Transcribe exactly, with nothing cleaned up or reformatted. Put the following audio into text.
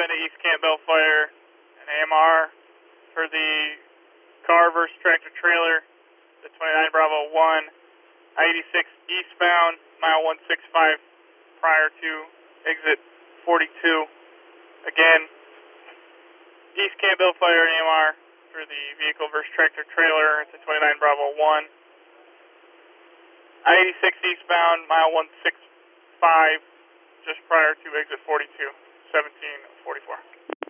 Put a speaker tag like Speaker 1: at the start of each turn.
Speaker 1: into East Camp Bellfire, an A M R for the car versus tractor trailer, the twenty-nine Bravo one, I eighty-six eastbound, mile one sixty-five prior to exit forty-two. Again, East Camp Bellfire, an A M R for the vehicle versus tractor trailer, it's a twenty-nine Bravo one. I eighty-six eastbound, mile one sixty-five, just prior to exit forty-two, seventeen forty-four.